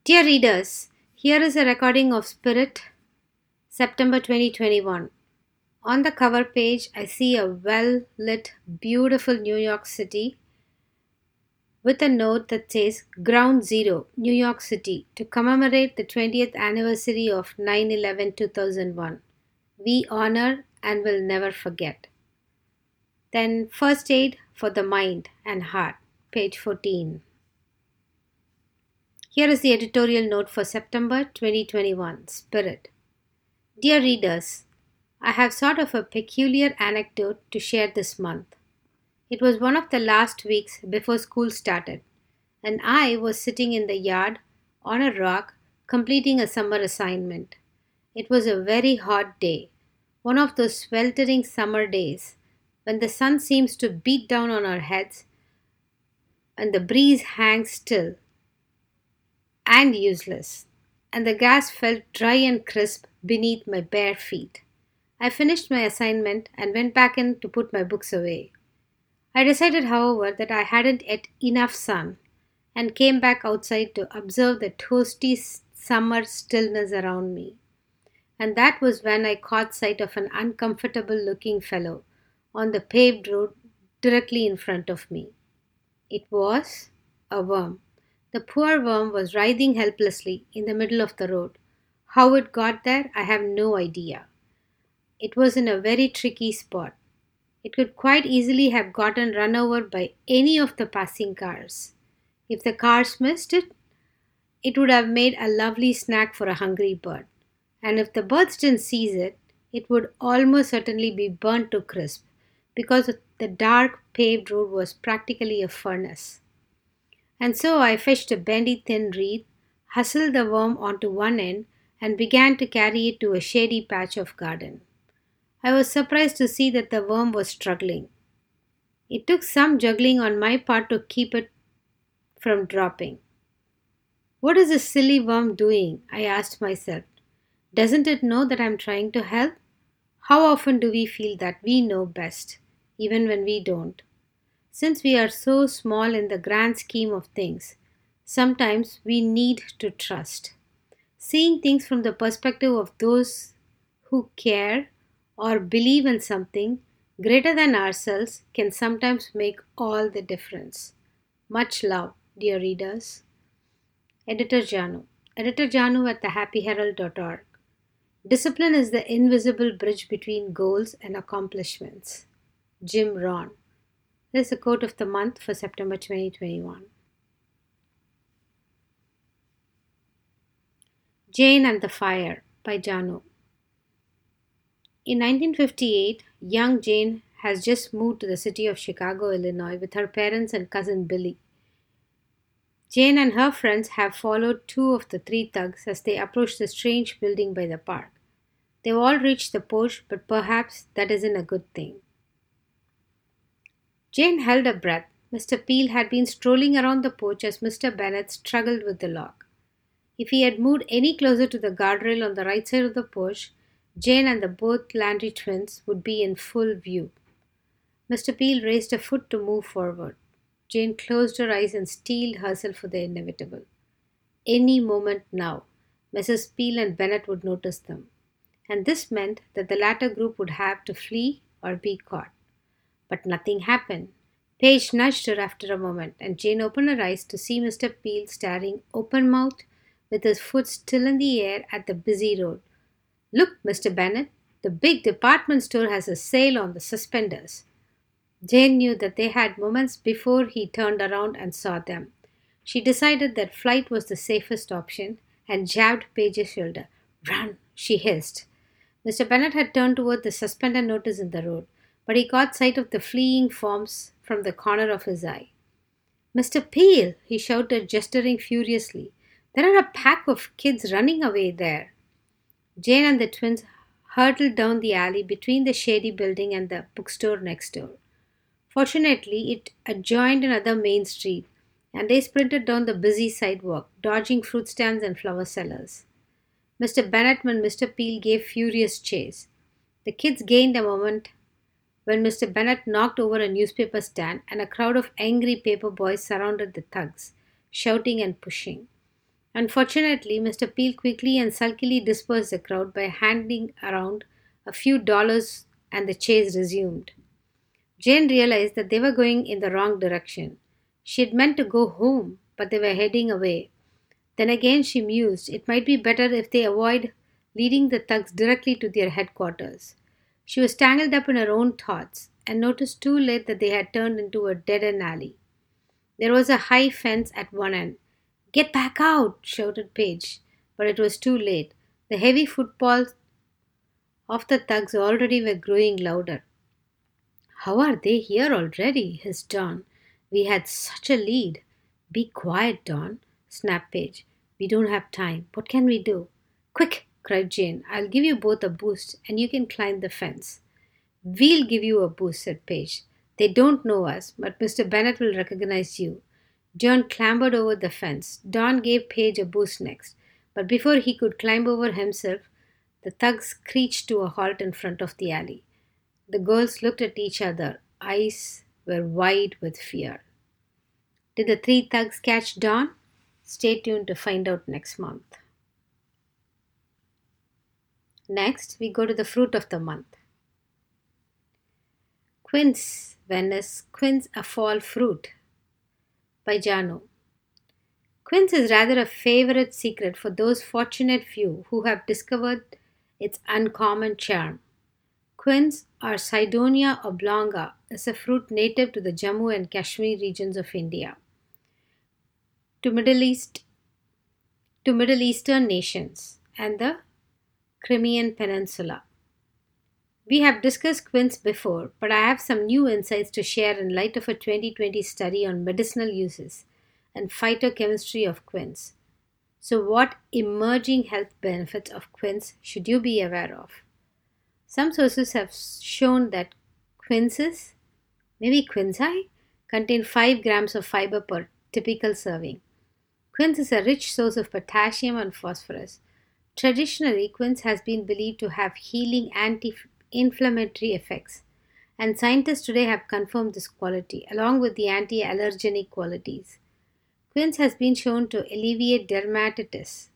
Dear readers, here is a recording of Spirit, September 2021. On the cover page, I see a well lit, beautiful New York City with a note that says Ground Zero, New York City, to commemorate the 20th anniversary of 9/11 2001. We honor and will never forget. Then, First Aid for the Mind and Heart, page 14. Here is the editorial note for September 2021, Spirit. Dear readers, I have sort of a peculiar anecdote to share this month. It was one of the last weeks before school started, and I was sitting in the yard on a rock completing a summer assignment. It was a very hot day, one of those sweltering summer days when the sun seems to beat down on our heads and the breeze hangs still and useless, and the grass felt dry and crisp beneath my bare feet. I finished my assignment and went back in to put my books away. I decided, however, that I hadn't yet enough sun and came back outside to observe the toasty summer stillness around me. And that was when I caught sight of an uncomfortable looking fellow on the paved road directly in front of me. It was a worm. The poor worm was writhing helplessly in the middle of the road. How it got there, I have no idea. It was in a very tricky spot. It could quite easily have gotten run over by any of the passing cars. If the cars missed it, it would have made a lovely snack for a hungry bird. And if the birds didn't seize it, it would almost certainly be burnt to crisp because the dark paved road was practically a furnace. And so I fetched a bendy thin reed, hustled the worm onto one end, and began to carry it to a shady patch of garden. I was surprised to see that the worm was struggling. It took some juggling on my part to keep it from dropping. What is this silly worm doing? I asked myself. Doesn't it know that I'm trying to help? How often do we feel that we know best, even when we don't? Since we are so small in the grand scheme of things, sometimes we need to trust. Seeing things from the perspective of those who care or believe in something greater than ourselves can sometimes make all the difference. Much love, dear readers. Editor Janu. Editor Janu at thehappyherald.org. Discipline is the invisible bridge between goals and accomplishments. Jim Rohn. This is a quote of the month for September 2021. Jane and the Fire by Janu. In 1958, young Jane has just moved to the city of Chicago, Illinois with her parents and cousin Billy. Jane and her friends have followed two of the three thugs as they approach the strange building by the park. They've all reached the porch, but perhaps that isn't a good thing. Jane held her breath. Mr. Peel had been strolling around the porch as Mr. Bennet struggled with the lock. If he had moved any closer to the guardrail on the right side of the porch, Jane and the both Landry twins would be in full view. Mr. Peel raised a foot to move forward. Jane closed her eyes and steeled herself for the inevitable. Any moment now, Mrs. Peel and Bennet would notice them, and this meant that the latter group would have to flee or be caught. But nothing happened. Paige nudged her after a moment, and Jane opened her eyes to see Mr. Peel staring open-mouthed with his foot still in the air at the busy road. Look, Mr. Bennet, the big department store has a sale on the suspenders. Jane knew that they had moments before he turned around and saw them. She decided that flight was the safest option and jabbed Paige's shoulder. Run, she hissed. Mr. Bennet had turned toward the suspender notice in the road, but he caught sight of the fleeing forms from the corner of his eye. Mr. Peel, he shouted, gesturing furiously. There are a pack of kids running away there. Jane and the twins hurtled down the alley between the shady building and the bookstore next door. Fortunately, it adjoined another main street, and they sprinted down the busy sidewalk, dodging fruit stands and flower sellers. Mr. Bennet and Mr. Peel gave furious chase. The kids gained a moment when Mr. Bennet knocked over a newspaper stand and a crowd of angry paper boys surrounded the thugs, shouting and pushing. Unfortunately, Mr. Peel quickly and sulkily dispersed the crowd by handing around a few dollars and the chase resumed. Jane realized that they were going in the wrong direction. She had meant to go home, but they were heading away. Then again she mused it might be better if they avoid leading the thugs directly to their headquarters. She was tangled up in her own thoughts and noticed too late that they had turned into a dead end alley. There was a high fence at one end. "Get back out!" shouted Page, but it was too late. The heavy footfalls of the thugs already were growing louder. "How are they here already?" hissed Don. "We had such a lead." "Be quiet, Don," snapped Page. "We don't have time. What can we do?" "Quick!" cried Jane. "I'll give you both a boost and you can climb the fence." "We'll give you a boost," said Page. "They don't know us, but Mr. Bennet will recognize you." John clambered over the fence. Don gave Page a boost next, but before he could climb over himself, the thugs screeched to a halt in front of the alley. The girls looked at each other. Eyes were wide with fear. Did the three thugs catch Don? Stay tuned to find out next month. Next, we go to the fruit of the month. Quince, Venice, quince a fall fruit by Jano. Quince is rather a favorite secret for those fortunate few who have discovered its uncommon charm. Quince, or Cydonia oblonga, is a fruit native to the Jammu and Kashmir regions of India, to Middle Eastern nations, and the Crimean Peninsula. We have discussed quince before, but I have some new insights to share in light of a 2020 study on medicinal uses and phytochemistry of quince. So, what emerging health benefits of quince should you be aware of? Some sources have shown that quinces, maybe quince, contain 5 grams of fiber per typical serving. Quince is a rich source of potassium and phosphorus. Traditionally, quince has been believed to have healing anti-inflammatory effects, and scientists today have confirmed this quality along with the anti-allergenic qualities. Quince has been shown to alleviate dermatitis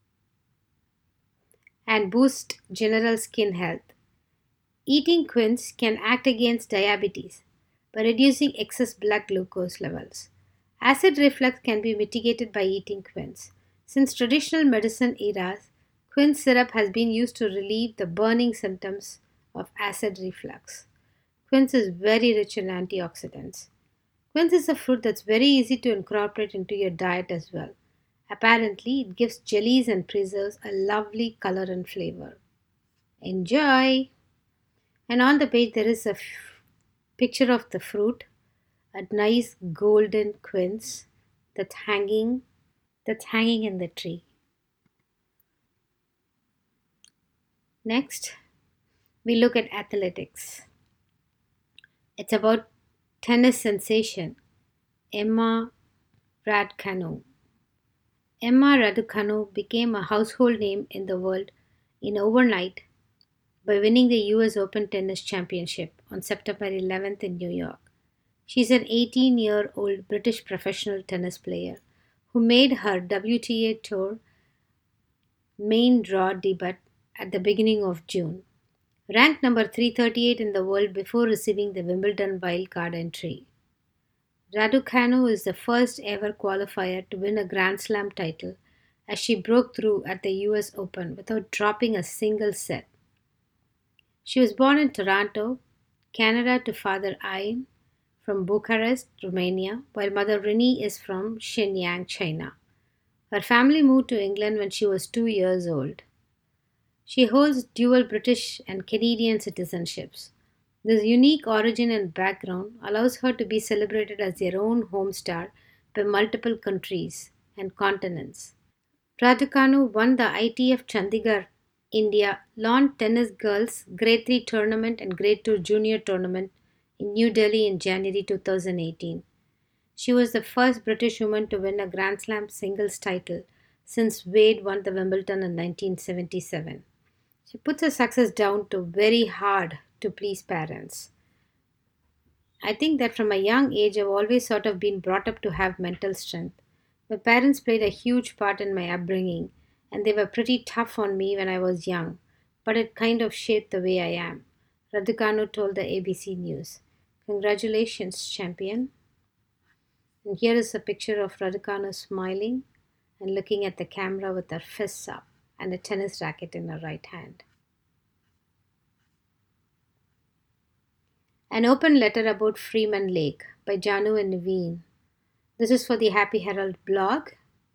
and boost general skin health. Eating quince can act against diabetes by reducing excess blood glucose levels. Acid reflux can be mitigated by eating quince. Since traditional medicine eras, quince syrup has been used to relieve the burning symptoms of acid reflux. Quince is very rich in antioxidants. Quince is a fruit that's very easy to incorporate into your diet as well. Apparently, it gives jellies and preserves a lovely color and flavor. Enjoy! And on the page, there is a picture of the fruit, a nice golden quince that's hanging in the tree. Next, we look at athletics. It's about tennis sensation Emma Raducanu. Emma Raducanu became a household name in the world in overnight by winning the US Open Tennis Championship on September 11th in New York. She's an 18-year-old British professional tennis player who made her WTA Tour main draw debut at the beginning of June. Ranked number 338 in the world before receiving the Wimbledon wildcard entry. Raducanu is the first ever qualifier to win a Grand Slam title as she broke through at the US Open without dropping a single set. She was born in Toronto, Canada to father Ayn from Bucharest, Romania, while mother Rini is from Shenyang, China. Her family moved to England when she was 2 years old. She holds dual British and Canadian citizenships. This unique origin and background allows her to be celebrated as their own home star by multiple countries and continents. Raducanu won the ITF Chandigarh, India Lawn Tennis Girls Grade 3 Tournament and Grade 2 Junior Tournament in New Delhi in January 2018. She was the first British woman to win a Grand Slam singles title since Wade won the Wimbledon in 1977. She puts her success down to very hard to please parents. I think that from a young age I've always sort of been brought up to have mental strength. My parents played a huge part in my upbringing, and they were pretty tough on me when I was young, but it kind of shaped the way I am. Raducanu told the ABC News. Congratulations, champion. And here is a picture of Raducanu smiling and looking at the camera with her fists up and a tennis racket in her right hand. An open letter about Freeman Lake by Janu and Naveen. This is for the Happy Herald blog,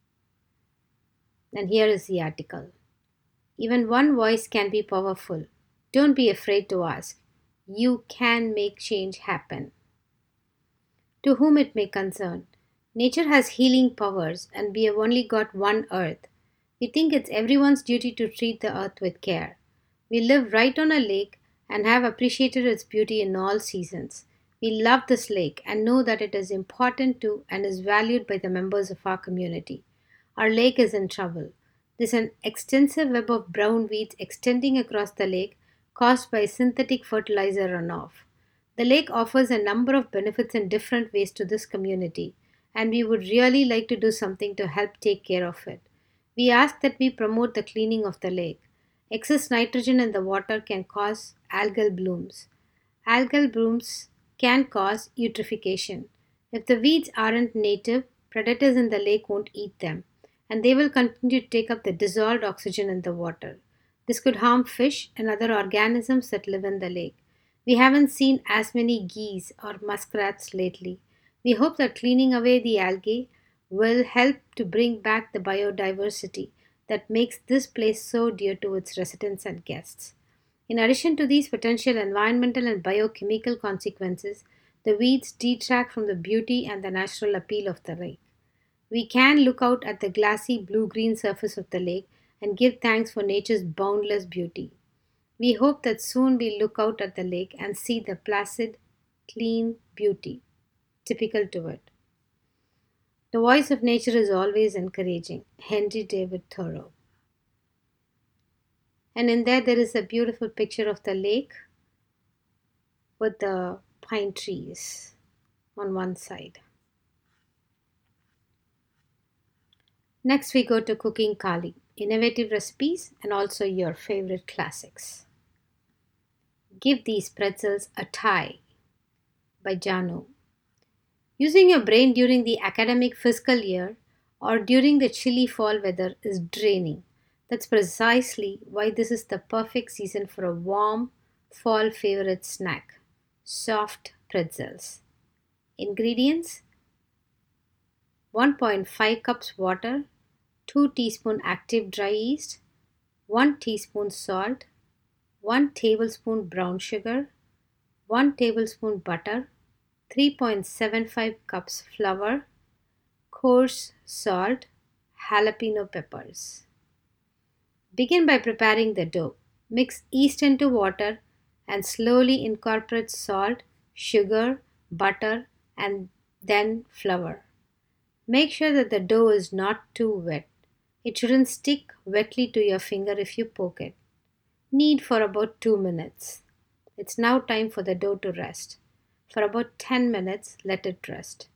and here is the article. Even one voice can be powerful. Don't be afraid to ask. You can make change happen. To whom it may concern, nature has healing powers, and we have only got one earth. We think it's everyone's duty to treat the earth with care. We live right on a lake and have appreciated its beauty in all seasons. We love this lake and know that it is important to and is valued by the members of our community. Our lake is in trouble. There's an extensive web of brown weeds extending across the lake caused by synthetic fertilizer runoff. The lake offers a number of benefits in different ways to this community, and we would really like to do something to help take care of it. We ask that we promote the cleaning of the lake. Excess nitrogen in the water can cause algal blooms. Algal blooms can cause eutrophication. If the weeds aren't native, predators in the lake won't eat them, and they will continue to take up the dissolved oxygen in the water. This could harm fish and other organisms that live in the lake. We haven't seen as many geese or muskrats lately. We hope that cleaning away the algae will help to bring back the biodiversity that makes this place so dear to its residents and guests. In addition to these potential environmental and biochemical consequences, the weeds detract from the beauty and the natural appeal of the lake. We can look out at the glassy blue green surface of the lake and give thanks for nature's boundless beauty. We hope that soon we look out at the lake and see the placid, clean beauty typical to it. The voice of nature is always encouraging. Henry David Thoreau. And in there is a beautiful picture of the lake with the pine trees on one side. Next, we go to Cooking Kali, innovative recipes and also your favorite classics. Give These Pretzels a Try by Janu. Using your brain during the academic fiscal year or during the chilly fall weather is draining. That's precisely why this is the perfect season for a warm fall favorite snack, soft pretzels. Ingredients: 1.5 cups water, 2 teaspoon active dry yeast, 1 teaspoon salt, 1 tablespoon brown sugar, 1 tablespoon butter, 3.75 cups flour, coarse salt, jalapeno peppers. Begin by preparing the dough. Mix yeast into water and slowly incorporate salt, sugar, butter, and then flour. Make sure that the dough is not too wet. It shouldn't stick wetly to your finger if you poke it. Knead for about 2 minutes. It's now time for the dough to rest. For about 10 minutes, let it rest.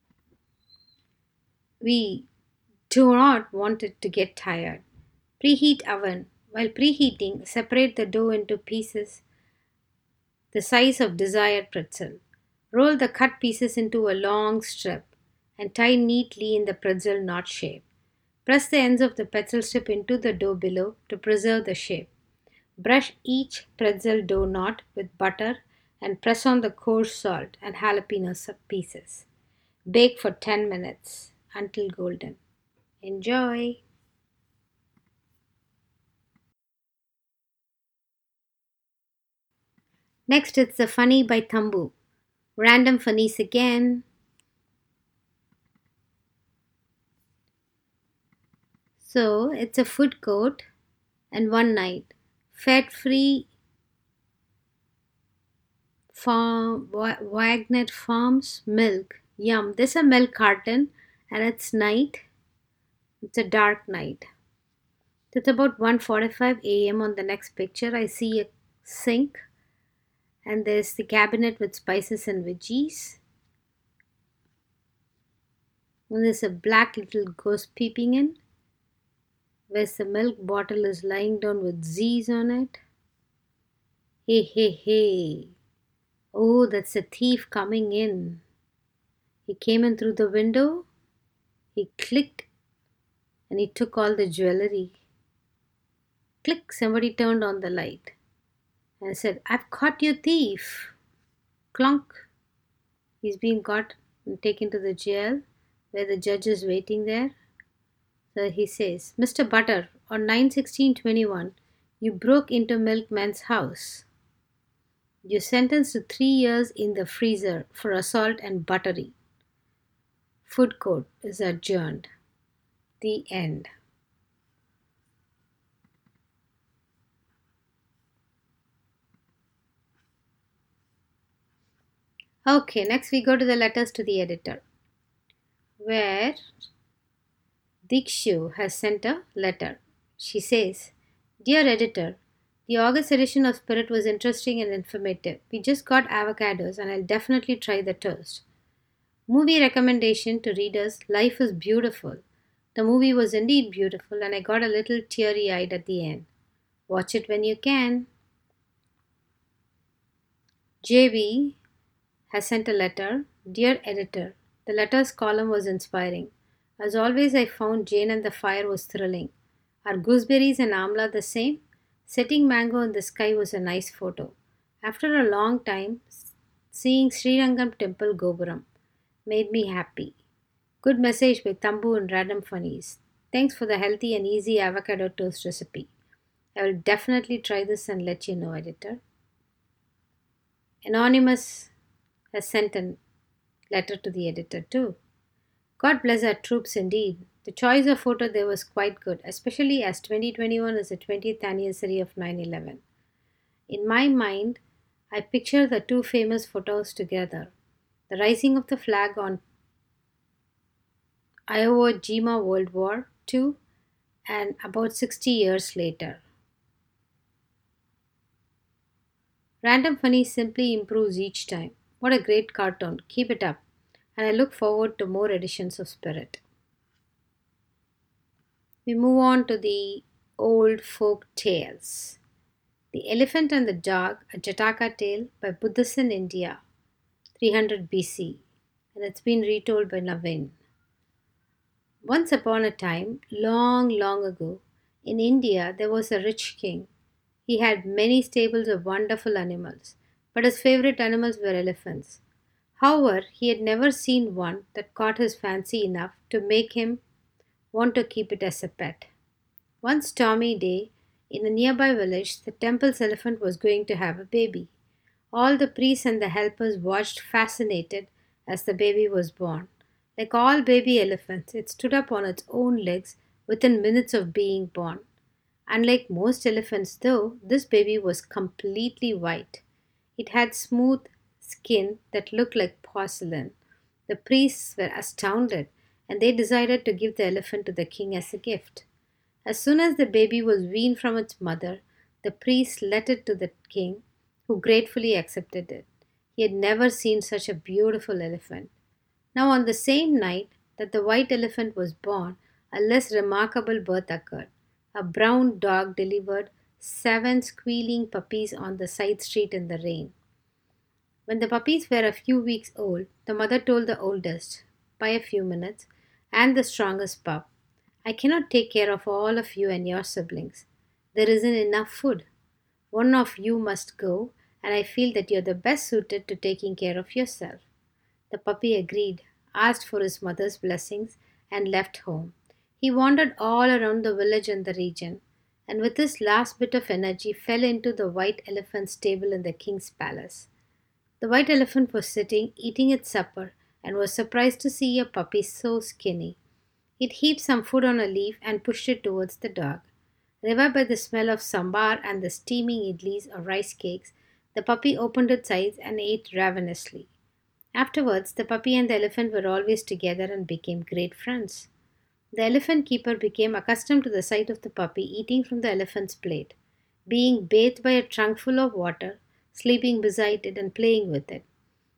We do not want it to get tired. Preheat oven. While preheating, separate the dough into pieces the size of desired pretzel. Roll the cut pieces into a long strip and tie neatly in the pretzel knot shape. Press the ends of the pretzel strip into the dough below to preserve the shape. Brush each pretzel dough knot with butter and press on the coarse salt and jalapeno pieces. Bake for 10 minutes until golden. Enjoy! Next, it's The Funny by Thambu. Random funnies again. So, it's a food court and one night. Fat-free farm, Wagner Farms milk. Yum. There's a milk carton and it's night. It's a dark night. It's about 1:45 a.m. On the next picture. I see a sink and there's the cabinet with spices and veggies. And there's a black little ghost peeping in, whereas the milk bottle is lying down with Z's on it. Hey, hey, hey. Oh, that's a thief coming in. He came in through the window, he clicked, and he took all the jewelry. Click, somebody turned on the light and said, I've caught you, thief. Clunk. He's been caught and taken to the jail where the judge is waiting there. So he says, Mr. Butter, on 9/16/21, you broke into Milkman's house. You're sentenced to 3 years in the freezer for assault and buttery. Food court is adjourned. The end. Okay, next we go to the letters to the editor, where Dikshu has sent a letter. She says, Dear editor, the August edition of Spirit was interesting and informative. We just got avocados and I'll definitely try the toast. Movie recommendation to readers, Life is Beautiful. The movie was indeed beautiful and I got a little teary-eyed at the end. Watch it when you can. JB has sent a letter. Dear editor, the letters column was inspiring. As always, I found Jane and the Fire was thrilling. Are gooseberries and amla the same? Setting mango in the sky was a nice photo. After a long time, seeing Srirangam Temple Gopuram made me happy. Good message by Tambu and Random Funnies. Thanks for the healthy and easy avocado toast recipe. I will definitely try this and let you know, editor. Anonymous has sent a letter to the editor too. God bless our troops indeed. The choice of photo there was quite good, especially as 2021 is the 20th anniversary of 9/11. In my mind, I picture the two famous photos together. The rising of the flag on Iwo Jima World War II and about 60 years later. Random Funny simply improves each time. What a great cartoon. Keep it up. And I look forward to more editions of Spirit. We move on to the old folk tales. The Elephant and the Dog, a Jataka tale by Buddhists in India, 300 BC. And it's been retold by Navin. Once upon a time, long, long ago, in India there was a rich king. He had many stables of wonderful animals, but his favorite animals were elephants. However, he had never seen one that caught his fancy enough to make him want to keep it as a pet. One stormy day, in a nearby village, the temple's elephant was going to have a baby. All the priests and the helpers watched fascinated as the baby was born. Like all baby elephants, it stood up on its own legs within minutes of being born. Unlike most elephants, though, this baby was completely white. It had smooth skin that looked like porcelain. The priests were astounded and they decided to give the elephant to the king as a gift. As soon as the baby was weaned from its mother, the priest let it to the king, who gratefully accepted it. He had never seen such a beautiful elephant. Now, on the same night that the white elephant was born, a less remarkable birth occurred. A brown dog delivered 7 squealing puppies on the side street in the rain. When the puppies were a few weeks old, the mother told the oldest, by a few minutes, and the strongest pup, I cannot take care of all of you and your siblings. There isn't enough food. One of you must go, and I feel that you're the best suited to taking care of yourself. The puppy agreed, asked for his mother's blessings, and left home. He wandered all around the village and the region, and with his last bit of energy fell into the white elephant's stable in the king's palace. The white elephant was sitting, eating its supper, and was surprised to see a puppy so skinny. It heaped some food on a leaf and pushed it towards the dog. Revived by the smell of sambar and the steaming idlis or rice cakes, the puppy opened its eyes and ate ravenously. Afterwards, the puppy and the elephant were always together and became great friends. The elephant keeper became accustomed to the sight of the puppy eating from the elephant's plate, being bathed by a trunk full of water, sleeping beside it, and playing with it.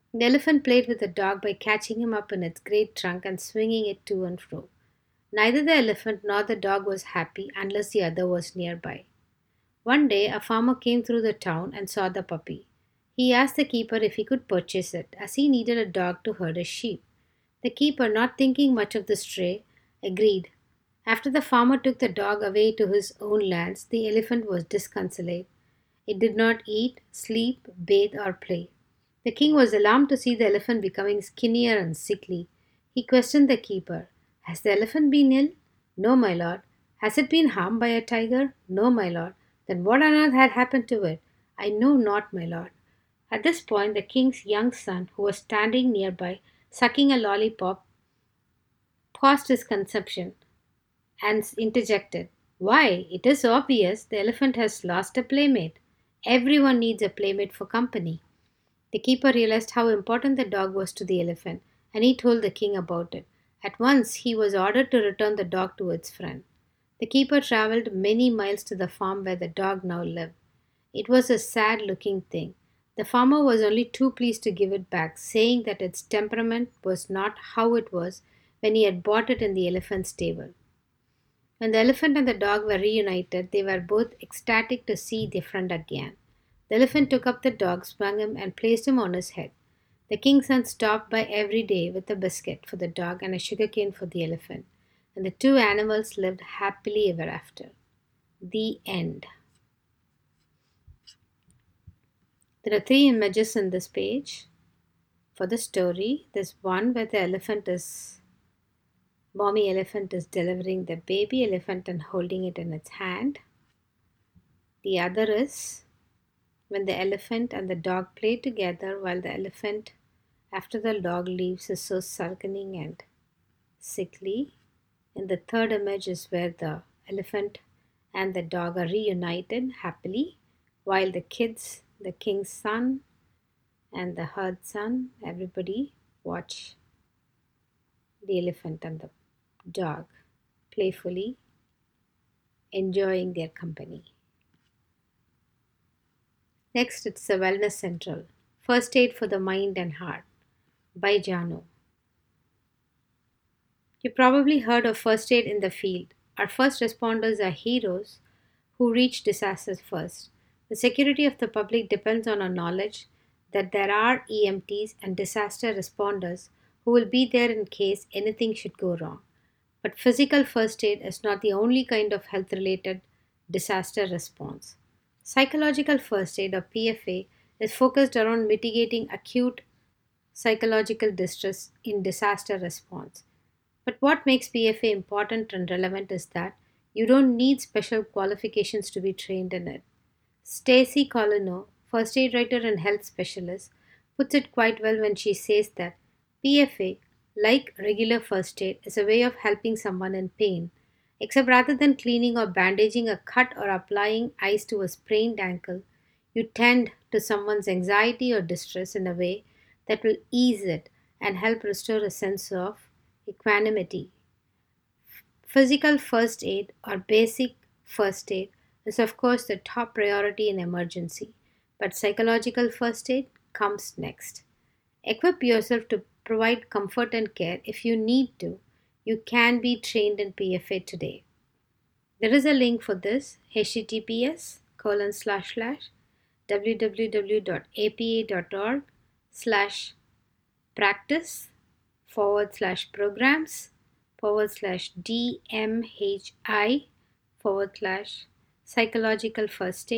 The elephant played with the dog by catching him up in its great trunk and swinging it to and fro. Neither the elephant nor the dog was happy unless the other was nearby. One day, a farmer came through the town and saw the puppy. He asked the keeper if he could purchase it, as he needed a dog to herd his sheep. The keeper, not thinking much of the stray, agreed. After the farmer took the dog away to his own lands, the elephant was disconsolate. It did not eat, sleep, bathe, or play. The king was alarmed to see the elephant becoming skinnier and sickly. He questioned the keeper. Has the elephant been ill? No, my lord. Has it been harmed by a tiger? No, my lord. Then what on earth had happened to it? I know not, my lord. At this point, the king's young son, who was standing nearby, sucking a lollipop, paused his consumption and interjected, Why, it is obvious the elephant has lost a playmate. Everyone needs a playmate for company. The keeper realized how important the dog was to the elephant, and he told the king about it. At once, he was ordered to return the dog to its friend. The keeper traveled many miles to the farm where the dog now lived. It was a sad looking thing. The farmer was only too pleased to give it back, saying that its temperament was not how it was when he had bought it in the elephant's stable. When the elephant and the dog were reunited, they were both ecstatic to see their friend again. The elephant took up the dog, swung him, and placed him on his head. The king's son stopped by every day with a biscuit for the dog and a sugar cane for the elephant, and the two animals lived happily ever after. The end. There are three images in this page for the story. There's one where the mommy elephant is delivering the baby elephant and holding it in its hand. The other is when the elephant and the dog play together while the elephant, after the dog leaves, is so sulking and sickly. And the third image is where the elephant and the dog are reunited happily while the kids, the king's son and the herd son, everybody watch the elephant and the dog playfully enjoying their company. Next, it's the Wellness Central First Aid for the Mind and Heart by Jano. You probably heard of first aid in the field. Our first responders are heroes who reach disasters first. The security of the public depends on our knowledge that there are EMTs and disaster responders who will be there in case anything should go wrong. But physical first aid is not the only kind of health related disaster response. Psychological first aid, or PFA, is focused around mitigating acute psychological distress in disaster response. But what makes PFA important and relevant is that you don't need special qualifications to be trained in it. Stacy Colino, first aid writer and health specialist, puts it quite well when she says that PFA, like regular first aid, is a way of helping someone in pain, except rather than cleaning or bandaging a cut or applying ice to a sprained ankle, you tend to someone's anxiety or distress in a way that will ease it and help restore a sense of equanimity. Physical first aid, or basic first aid, is of course the top priority in emergency, but psychological first aid comes next. Equip yourself to provide comfort and care if you need to. You can be trained in PFA today. There is a link for this, https://www.apa.org/practice/programs/psychological first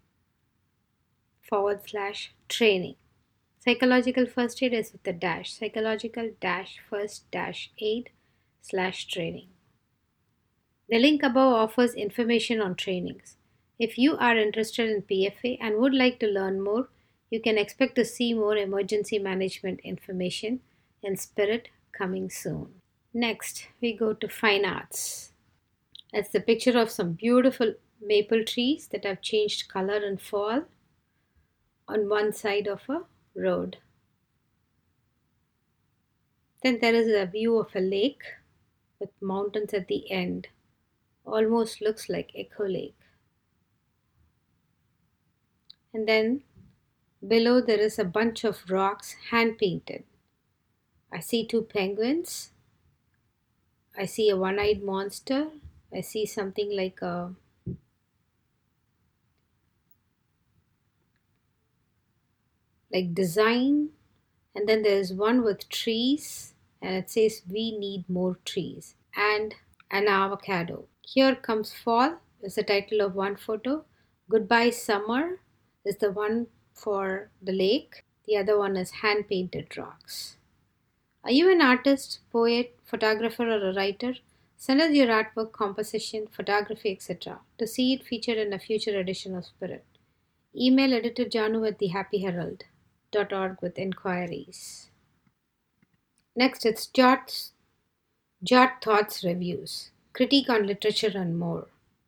aid/training. Psychological first aid is with a dash, psychological first aid/training. The link above offers information on trainings. If you are interested in PFA and would like to learn more, you can expect to see more emergency management information in Spirit coming soon. Next, we go to fine arts. That's the picture of some beautiful maple trees that have changed color in fall on one side of a road. Then there is a view of a lake with mountains at the end. Almost looks like Echo Lake. And then Below there is a bunch of rocks hand painted. I see two penguins. I see a one-eyed monster. I see something like design, and then there's one with trees and it says we need more trees and an avocado. Here comes fall is the title of one photo. Goodbye summer is the one for the lake. The other one is hand painted rocks. Are you an artist, poet, photographer, or a writer? Send us your artwork, composition, photography, etc. to see it featured in a future edition of Spirit. Email editor Janu at thehappyherald.org with inquiries. Next, it's Jot Thoughts Reviews, critique on literature and more.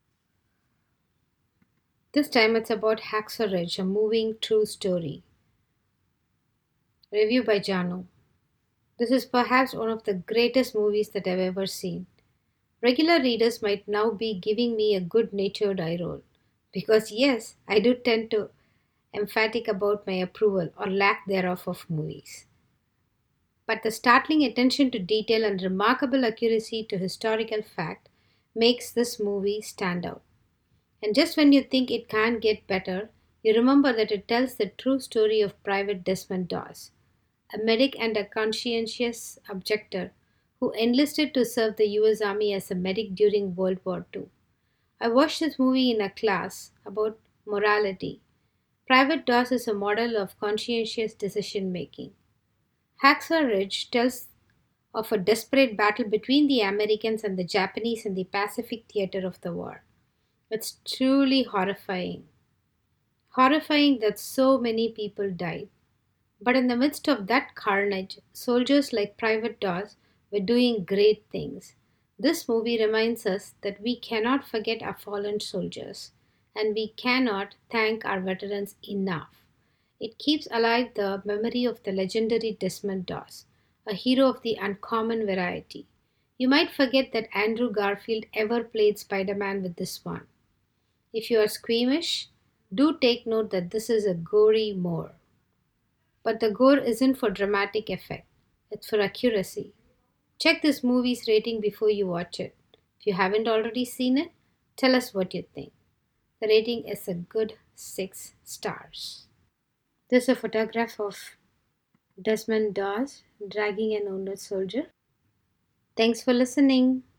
This time it's about Hacksaw Ridge, a moving true story. Review by Janu. This is perhaps one of the greatest movies that I've ever seen. Regular readers might now be giving me a good natured eye roll. Because, yes, I do tend to emphatic about my approval or lack thereof of movies. But the startling attention to detail and remarkable accuracy to historical fact makes this movie stand out. And just when you think it can't get better, you remember that it tells the true story of Private Desmond Doss, a medic and a conscientious objector who enlisted to serve the US Army as a medic during World War II. I watched this movie in a class about morality. Private Doss is a model of conscientious decision making. Hacksaw Ridge tells of a desperate battle between the Americans and the Japanese in the Pacific theater of the war. It's truly horrifying. Horrifying that so many people died. But in the midst of that carnage, soldiers like Private Doss were doing great things. This movie reminds us that we cannot forget our fallen soldiers and we cannot thank our veterans enough. It keeps alive the memory of the legendary Desmond Doss, a hero of the uncommon variety. You might forget that Andrew Garfield ever played Spider Man with this one. If you are squeamish, do take note that this is a gory more. But the gore isn't for dramatic effect, it's for accuracy. Check this movie's rating before you watch it. If you haven't already seen it, tell us what you think. The rating is a good 6 stars. This is a photograph of Desmond Doss dragging an wounded soldier. Thanks for listening.